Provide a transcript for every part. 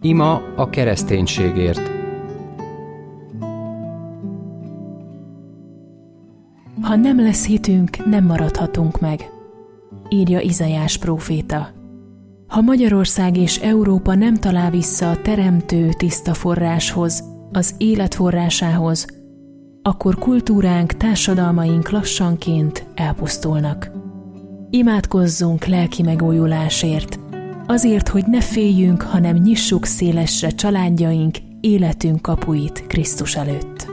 Ima a kereszténységért. Ha nem lesz hitünk, nem maradhatunk meg, írja Izaiás próféta. Ha Magyarország és Európa nem talál vissza a teremtő tiszta forráshoz, az élet forrásához, akkor kultúránk, társadalmaink lassanként elpusztulnak. Imádkozzunk lelki megújulásért, azért, hogy ne féljünk, hanem nyissuk szélesre családjaink, életünk kapuit Krisztus előtt.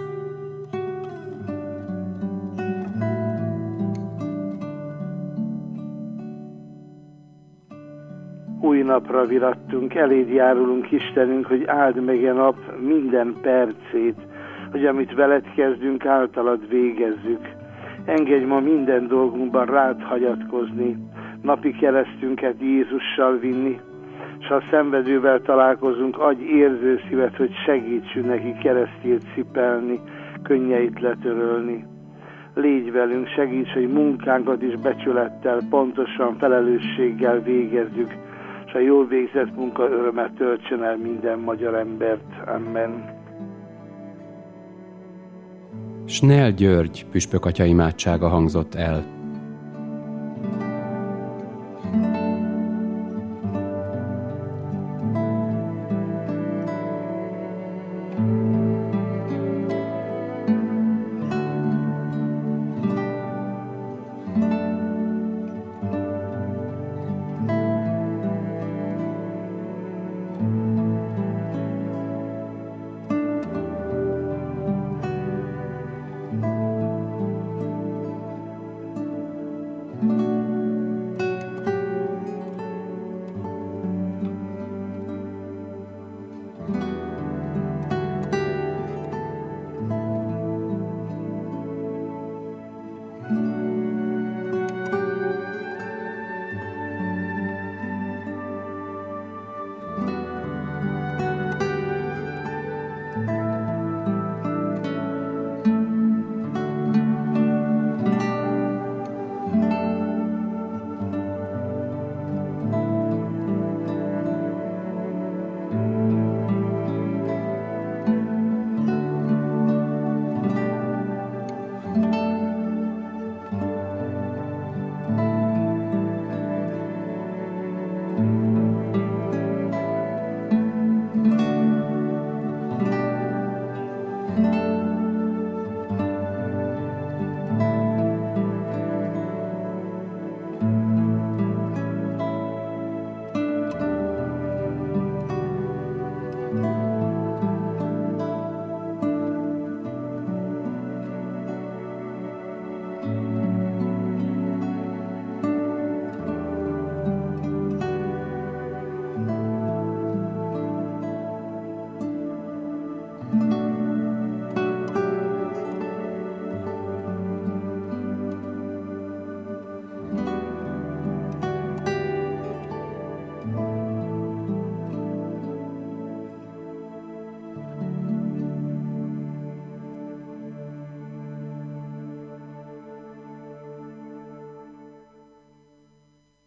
Új napra virattunk, eléd járulunk, Istenünk, hogy áld meg a nap minden percét, hogy amit veled kezdünk, általad végezzük. Engedj ma minden dolgunkban rád hagyatkozni, napi keresztünket Jézussal vinni, s ha szenvedővel találkozunk, adj érző szívet, hogy segítsünk neki keresztjét cipelni, könnyeit letörölni. Légy velünk, segíts, hogy munkánkat is becsülettel, pontosan felelősséggel végezzük, és a jól végzett munka örömet töltsön el minden magyar embert. Amen. Snell György püspök atya imádsága hangzott el.